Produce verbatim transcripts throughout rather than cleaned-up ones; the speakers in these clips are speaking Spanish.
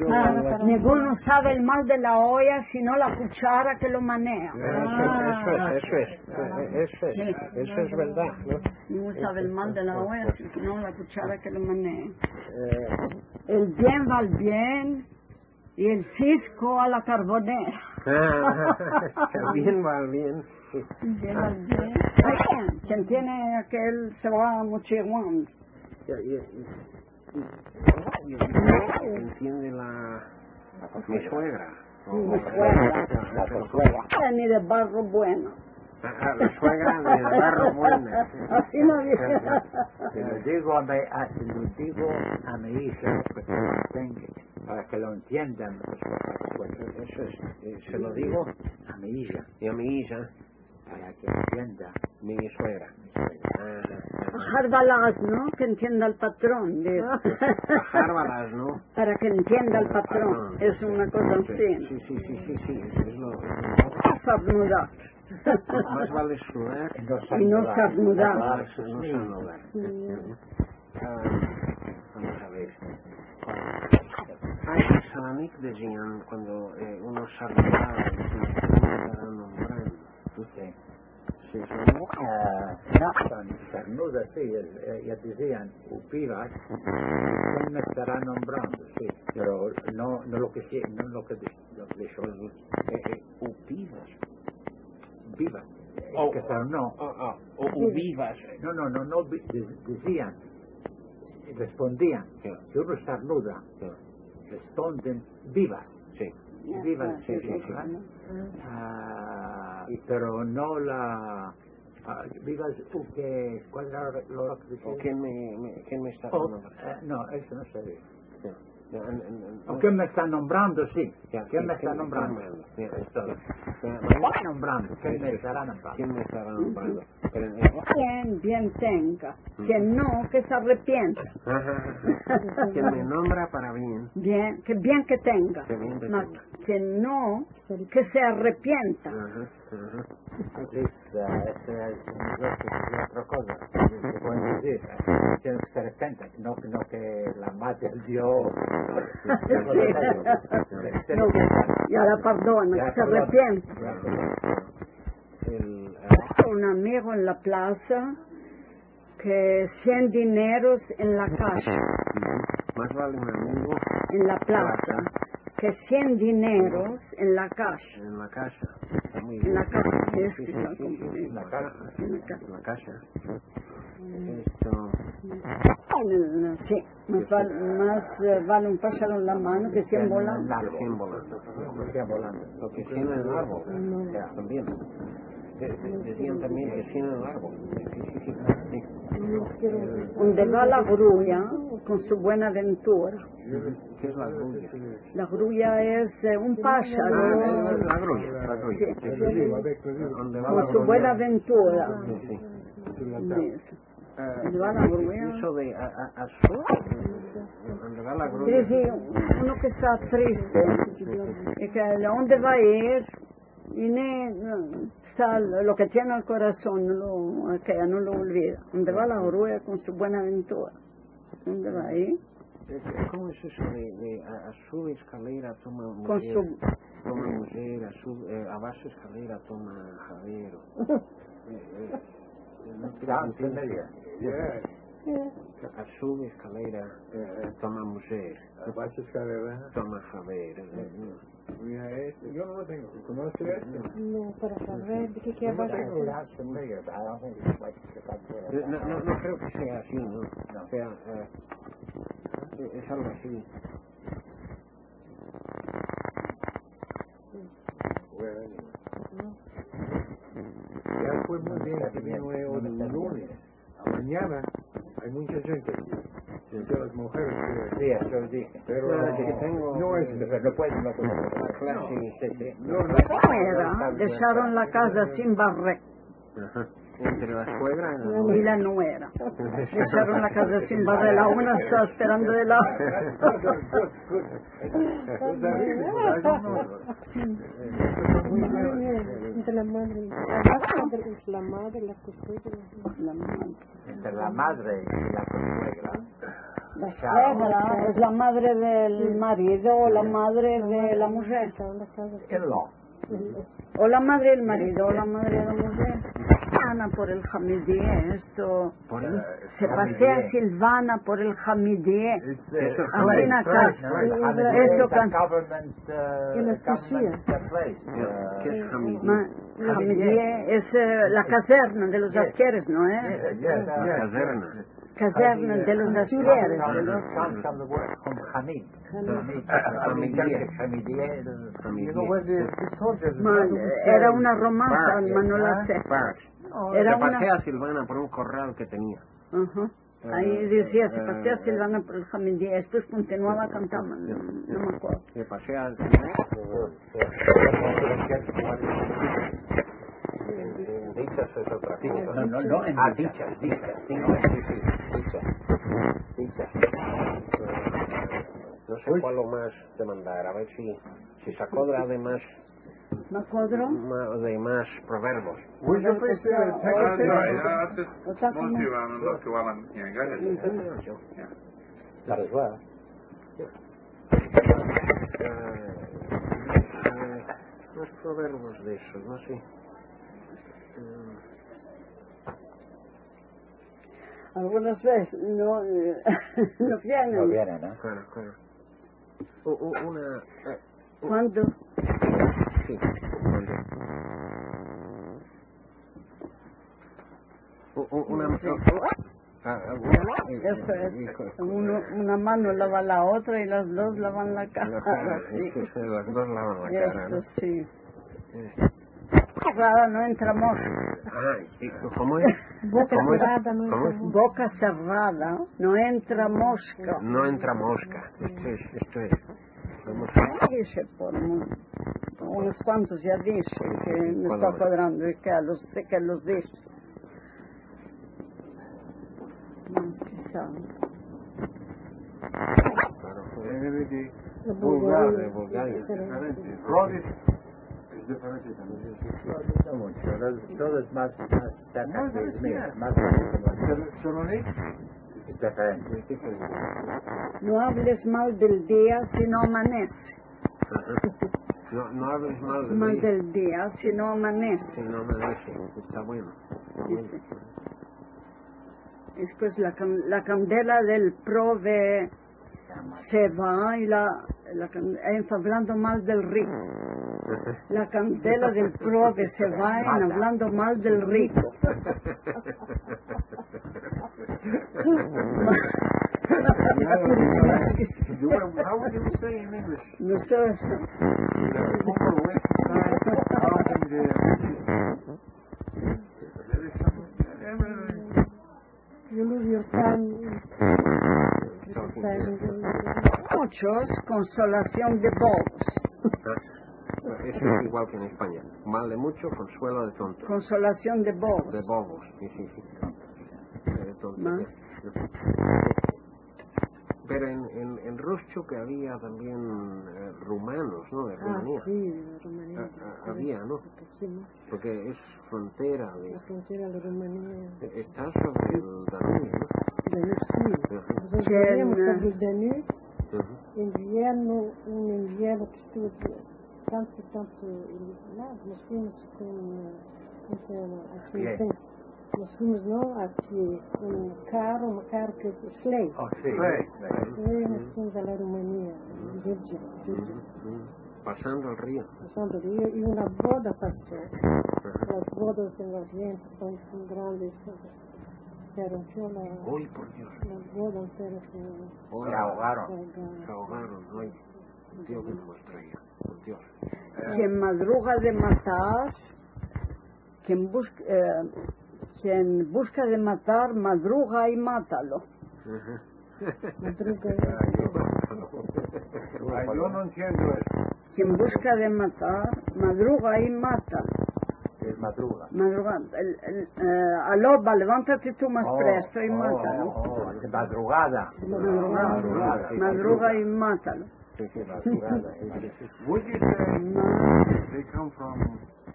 Ah, ninguno sabe el mal de la olla sino la cuchara que lo maneja. Ah, eso es, eso es, eso es, sí. Eso es verdad, ¿no? Ninguno sabe el mal de la olla sino la cuchara que lo maneja. Eh, el bien va al bien y el cisco a la carbonera. El bien va al bien. El bien va al bien. Quien tiene aquel se va mochiguando. Entiende la mi suegra. Mi suegra, la suegra. Ni de barro bueno. Ah, la suegra de barro buena. Así no dice. Se lo digo a mi, a, se lo digo a mi hija para que lo tenga, para que lo entiendan. Pues eso es, eh, se lo digo a mi hija y a mi hija para que entienda mi suegra. Járbalas, ¿no? Que entienda el patrón. Járbalas, ¿no? Para que entienda el patrón. Es una cosa así. Sí, sí, sí, sí, sí. Es lo. Sarnudar. Más vale sudar y no sarnudar. No sarnudar. Vamos a ver. Ay, Salanik decían cuando eh, uno sarnudaba, estaban nombrando. ¿Usted? Sí, uh, no, sarnuda, sí, eh, ya decían, upivas, ¿quién me estará nombrando? Sí, pero no, no lo que sí, no lo que lo que dijo, eh, eh, upivas, vivas, oh, que son no, oh, oh, o upivas, no, no, no, no, decían, respondían, yeah. Si uno sarnuda, yeah. responden vivas, sí. Vivas, sí, sí, sí. Uh, pero no la uh, vivas que cuál era lo que decía. ¿Quién me, me quién me está oh, nombrando? Uh, no, eso no se ve. Yeah. Yeah, and, and, and, ¿O quién me está nombrando? Sí. Yeah, ¿Quién sí, me está ¿quién nombrando? Me está yeah, Esto. Yeah, ¿Quién nombrando? ¿Quién sí, me sí, estará nombrando? ¿Quién me estará nombrando? Pero, eh, Quien bien tenga, quien no, que se arrepienta. Quien me nombra para bien. Bien, que bien que tenga. Que bien que no, tenga. Quien no, que se arrepienta. Uh-huh, uh-huh. At least, uh, esta es otra cosa. Se puede decir, tiene que se arrepienta, no, no que la madre dio. No, y ahora perdona, que se arrepienta. El, uh, un amigo en la plaza que cien dineros en la caja. Más vale un amigo en la plaza que cien dineros en la caja. En la casa. Muy en la casa. Sí, sí, sí, sí, sí, sí, en la casa. En la casa. En la casa. Esto. Sí, más vale, más uh, vale un pájaro en la mano que cien volando. Que cien volando. Que cien volando. Lo que cien en el árbol. No. Ya, también. De, de, decían también que cien en el árbol. Sí, sí, sí. sí. Donde va la grulla con su buena ventura. ¿Qué es la grulla? La grulla es eh, un pájaro. Ah, la grulla. La grulla. Sí. Sí, sí, sí. ¿Dónde va Con la su grulla? buena ventura. Sí, sí. Eso. ¿Dónde va la grulla? Eso de a, a, azul. ¿Dónde va la grulla? Sí, sí, uno que está triste. Y que a dónde va a ir. Y ne, no, está, lo que tiene el corazón no lo, que no lo olvida. ¿Dónde va la grulla con su buena ventura? ¿Dónde va a ir? ¿Cómo es eso de, de a, a su escalera toma mujer? Con su... Toma mujer, a, su, eh, a bajo escalera toma javero. eh, eh, no Sounds familiar. Yeah. A su escalera eh, toma mujer. A baixo escalera toma javero. Eh, no. Mira este, yo no lo tengo. ¿Conoce este? No, para saber de qué quiere hablar. Sounds familiar, but I don't think it's like Eh, No, no, no creo que sea así, ¿no? O sea, eh, es algo así. Bueno, ya fue muy bien que vino el lunes. Mañana hay mucha gente aquí. De las mujeres que... Sí, eso lo dije. Pero No, que tengo- no es... No puede, no puede. La clase. Sí, sí. No, no. Nuera, dejaron la casa sin barrer. Ajá. Entre la suegra y la Y la nuera. Dejaron la casa sin barrer. La una está esperando de la Entre la madre y la madre, la costura. La madre. Entre la madre y la consuegra La suegra es la madre del marido o la madre de la mujer. In-law. O la madre del marido o la madre de la mujer. Silvana por el Hamidie, esto. Por el- Se pasea Silvana por el Hamidie. It's, uh, Eso es Así Hamidie. en acá. Hamidie Esto is a can- government, uh, En la government uh, place. ¿Qué Uh, es Hamidie? Ma- Hamidie es eh, la caserna de los asqueres, ¿no yes, eh? yes, La yes. caserna. Caserna de los asqueres. Comes comes from the word from Hamid. Hamid. Hamidie. Hamidie. You know where the, the soldiers... Ma- era una romanza, ma non la sé. Barracks. Era Se una... pasea Silvana por un corral que tenía. Ajá. Ahí decía, se pasea Silvana por el Hamidie. Después continuaba cantando, no, no me acuerdo. Se pasea... Dichas es otra cosa. No, no, no, en Ah, dichas, dichas. Sí, sí, sí, dichas. Dichas. Eh, No sé cuál lo más de mandar, a ver si, si sacó de además ¿Me acuerdo? de más proverbios. Where's your place? Uh, Texas? Ja, het is mooi aan een lokje waar aan ja, ga je. That as well. Eh, Más proverbios de esos, no sé. Eh, Algunas veces no, eh, no No vienen. viene, ¿no? Claro, claro. U- u- Una... eh, ¿Cuándo? Sí, cuando... U- u- Una... ah, alguna- Eso es. Hijo, Uno- una mano lava la otra y las dos lavan la la cara. cara, Sí. es que se las dos lavan la cara, ¿no? Esto sí. Eh, Cerrada no entra mosca. Ay, sí, ¿cómo es? Boca ¿Cómo es? cerrada no ¿Cómo entra es? Boca cerrada no entra mosca. No entra mosca. Esto es, esto es. Vamos a... Dice por mu- por unos cuantos ya dice que me ¿Cuándo está más? cuadrando y que a los, sé que los dice. No, quizá. Claro, Everyday. La vulgar, de Bulgaria. Bulgaria. Diferente. Rodic es diferente también. No mucho. Todo- Todo es más, más cerca Más de de Izmir. cerca. Más cerca. Sol- Solonik Es diferente. es diferente. No hables mal del día si no amanece. Ajá. No, no hables mal de Mal mí, del día si no amanece. si no me dejes. Está bueno. Está bueno. Dice. Después la, can- la candela del prove se va y la, la can- eh, está hablando mal del rico. La candela del prove se va en hablando mal del rico. You were- How would you say in English? No sé, The upper west side, out in the... There is some... You lose your time. muchos, consolación de bobos. Eso es igual que en España. Mal de mucho, consuelo de tonto. Consolación de bobos. De bobos. Sí, sí, sí. De tonto. Más. Pero en, en, en Rostro que había también eh, rumanos, ¿no? De Ah, Rumanía. sí, de Rumanía. Ah, ah, había, ¿no? Sí, ¿no? Porque es frontera de... La frontera de Rumanía. Está sobre el Danubio, ¿no? Danube, sí. Ujú, Nós Que vivemos na- sobre o Danube, ujú. inverno, um inverno que estuve tanto e tanto eliminado, nós fomos com, como se chama, aqui Sleigh. no centro. Nós fomos, não, aqui, um carro, um carro que sleigh. Oh, sí. E nós fomos à Romania, em Georgia, Georgia, Ujú, ujú. Pasando el río. passando o rio, e uma boda passou. As bodas em Oriente são tão grandes, eram chola, Uy, por Dios. las bodas eram com... Se ahogaron. Se ahogaron, ay. Dios que nos traía. Por Dios. Quien madruga de matar, quien busca, eh, quien busca de matar, madruga y mátalo. Ujú. Madruga. Ay, yo no entiendo eso. Quien busca de matar, madruga y mátalo. Es madruga. Madruga, el, el, eh, aloba, levántate tú más Oh, presto y oh, mátalo. oh, de madrugada. Madruga, Madrugada, sí. madruga y mátalo. Sí, sí, madrugada. Sí, sí, sí. Would you say Ma- they come from,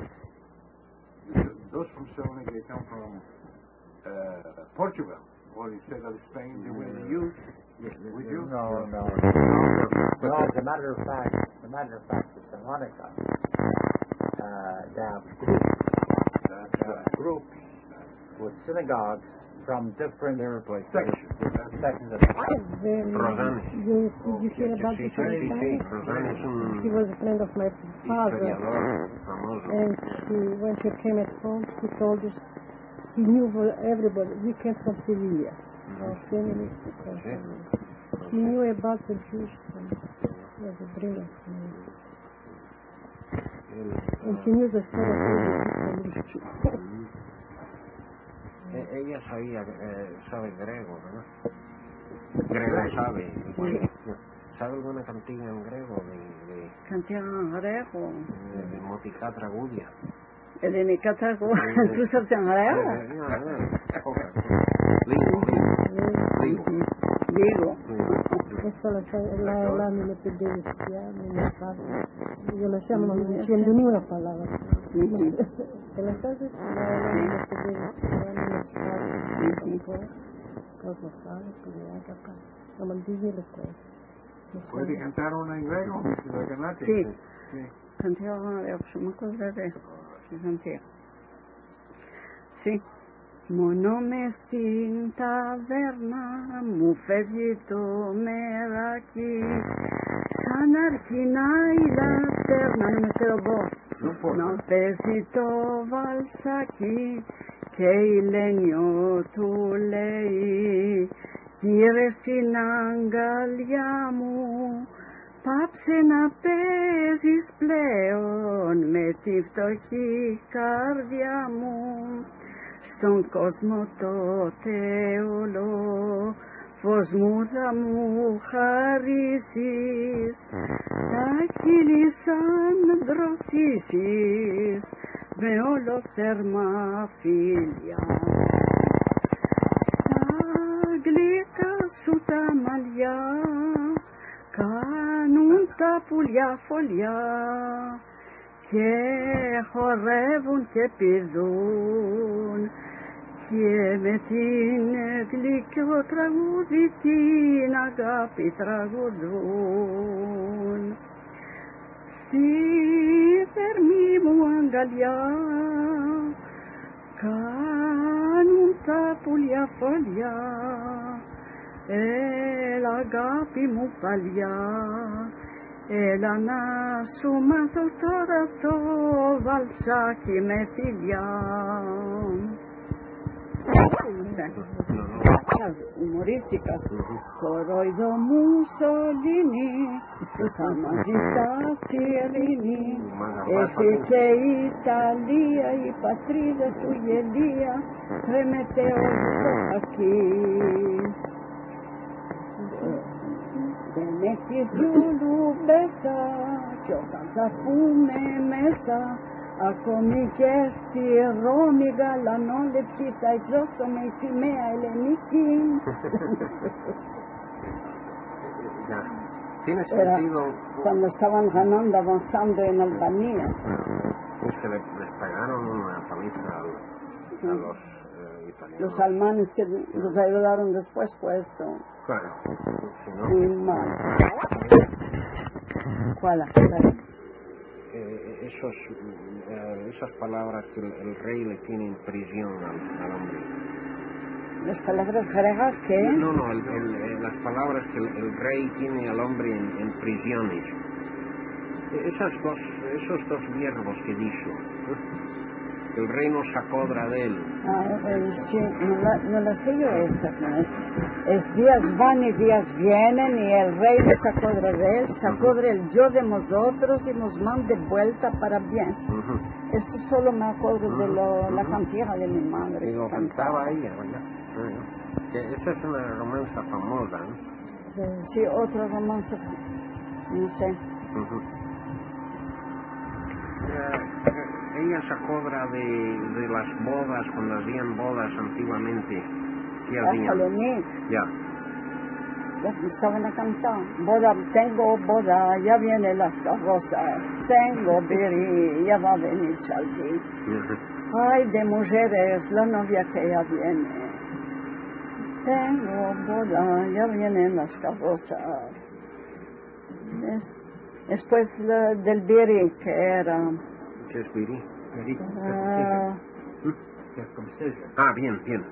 those from Solonik, they come from uh, Portugal, or instead of Spain, they were used, Would you? No, no. No, as a matter of fact, as a matter of fact, the harmonica, uh, there are groups, uh, groups with synagogues from different sections. sections of Then, Rodan. you, did you hear about Sí, the sí, sí, sí. Rodan? Rodan es He un was a friend of my father. historiador famoso. And he, when he came at home, he told us he knew for everybody. We came from Sevilla, our family from Sí. Sevilla. He knew about the Jews. And he was a brilliant man. Él, And he knew the story of the Jews. eh, ella sabía, eh, sabe griego, ¿verdad? Griego sabe. Sí. ¿Sabe alguna cantiga en griego de, de, Cantiga en griego. de, de Motica Tragudia? Eleni Catrago. ¿Tú sabes en griego? Eh, no, no, poca. Ligo, ligo. Digo. Questa la, la, la nelle pedine si chiama, nelle parole. Io la chiamo, non mi dicendo nemmeno una parola. E la cosa la nelle pedine si chiama, nelle parole, un po', cosa fare, come anche a casa. Insomma, dire le cose. ¿Puede cantar una en griego? ¿La cantate? Sí. Sí. Cantiga en griego, se me acuerda de Santiago. Sí. Monome sin taverna, mu fegito meraki, sanarchina y la terna, no me quedo vos, no pesito valsaki, que il legno tu lei, dire sinangaliamu, papsena pesis pleon, metiftochi cardiamu, Στον κόσμο τότε όλο φως μου θα μου χαρίσεις, τα χείλη σαν δροσίσεις με όλο θερμά φίλια. Στα γλυκά σου τα μαλλιά κάνουν τα πουλιά φωλιά και χορεύουν και πηδούν και με την γλυκό τραγούδι την αγάπη τραγουδούν. Στη θερμή μου αγκαλιά κάνουν τα πουλιά φωλιά, έλα αγάπη μου παλιά, έλα να σου μάθω τώρα το βαλσάκι με φιλιά. Humorísticas. Κορόιδο Μουσολίνι, θα μαζί στα Σιρήνη, εσύ και η Ιταλία, η πατρίδα σου γελία, κρέμεται όλο aquí. Δεν έχεις γιούλου μπέσα κι όταν θα πούμε μέσα ακόμη και στη Ρώμη γαλανόλευκη θα εκδώσω με σημαία ελληνική. Era cuando estaban ganando, avanzando en Albania. Es que les, les pagaron una paliza a, a los eh, italianos. Los alemanes que los ayudaron después fue esto. Claro. Si no, Muy mal. ¿Cuál? Eh, esos, eh, esas palabras que el, el rey le tiene en prisión al, al hombre. ¿Las palabras griegas qué? No, no, el, el, eh, las palabras que el, el rey tiene al hombre en, en prisiones. Esas dos, esos dos verbos que dijo. El rey no se acodra de él. Ah, eh, sí, no, la, no las sé yo estas, ¿no? Es, es días van y días vienen y el rey no se acodra de él, se acodra el yo de nosotros y nos manda vuelta para bien. Uh-huh. Esto solo me acuerdo uh-huh. de lo, uh-huh. la cantiga de mi madre. Y lo cantaba ella, ¿verdad? Uh-huh. Que esa es una romanza famosa, ¿no? Sí, otra romanza, no sé. Uh-huh. Uh, ella se acobra de, de las bodas, cuando hacían bodas antiguamente. ¿Qué hacían? Salomé. Ya. Ya saben a cantar. Boda, tengo boda, ya vienen las rosas. Tengo biri, ya va a venir Chaldi. Uh-huh. Ay, de mujeres, la novia que ya viene. tengo boda, ya vienen las carrozas. Es, después la, del Biri, que era... ¿Qué es Biri? Biri. Uh, Circumcision. Ah, bien, bien.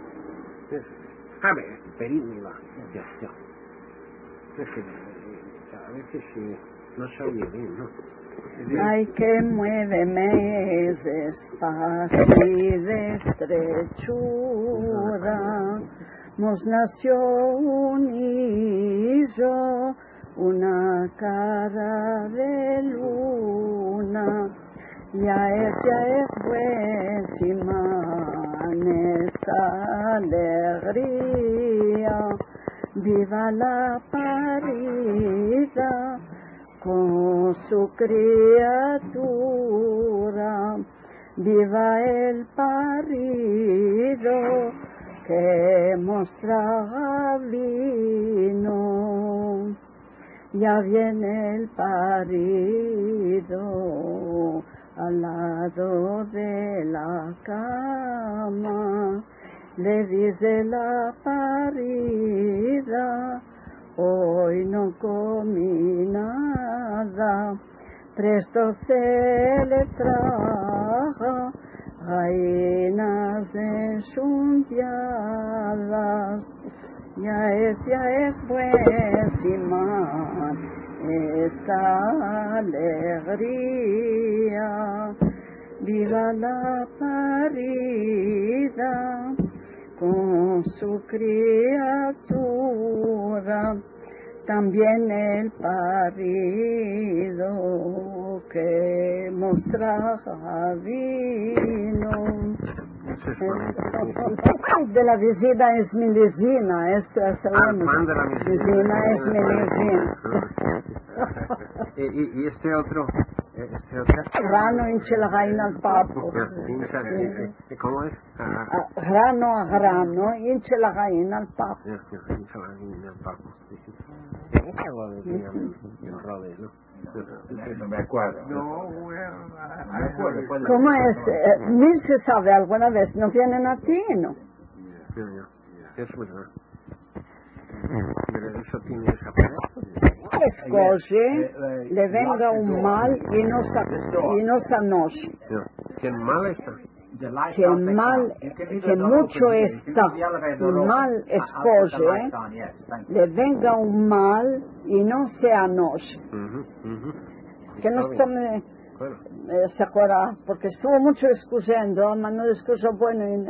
A ver, perímela. Ya, ya. Es que, a veces sí, no se oye bien, ¿no? Ay, que muéveme ese espacio de estrechura, nos nació un hijo, una cara de luna, ya es, ya es buenísima esta alegría, viva la parida con su criatura, viva el parido que mostra vino, ya viene el parido al lado de la cama, le dice la parida, hoy no comí nada, presto se le trajo gallinas desuntiadas, ya es, ya es buenísima esta alegría, viva la parida con su criatura, también el parido que mostraba vino. De la visita es milesina, esta es Ah, Juan de la visita es milesina. ¿Y, y, y este otro? Este otro? Grano hincha la reina al papo. ¿Cómo es? Ah, Ah, grano a grano hincha la reina al papo. ya, ya, hincha la reina al papo. Eso lo decían en Rhodes, ¿no? No me acuerdo. No, bueno, No me acuerdo. ¿Cuál ¿Cómo es? Eh, Mil se sabe alguna vez, no vienen a ti, ¿no? Ya, ya, es verdad. Pero eso tiene esa pared. Escoge, le venga un mal y no sa y no sanoche. ¿Qué mal está? Que mal, que mucho está y mal escoge, le venga un mal y no se anoche. Que no tome eh, se acuerda, porque estuvo mucho discutiendo, mas no discuso bueno y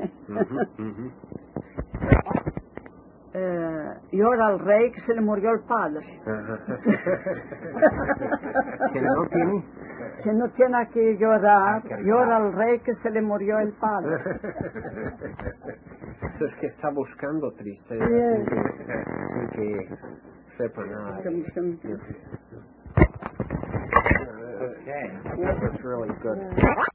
eh, llora al rey que se le murió el padre. Que no tiene. Que no tiene que llorar, llora al rey que se le murió el padre. Eso es que está buscando tristeza Bien. sin, que, sin que sepa nada. Okay. That's really good.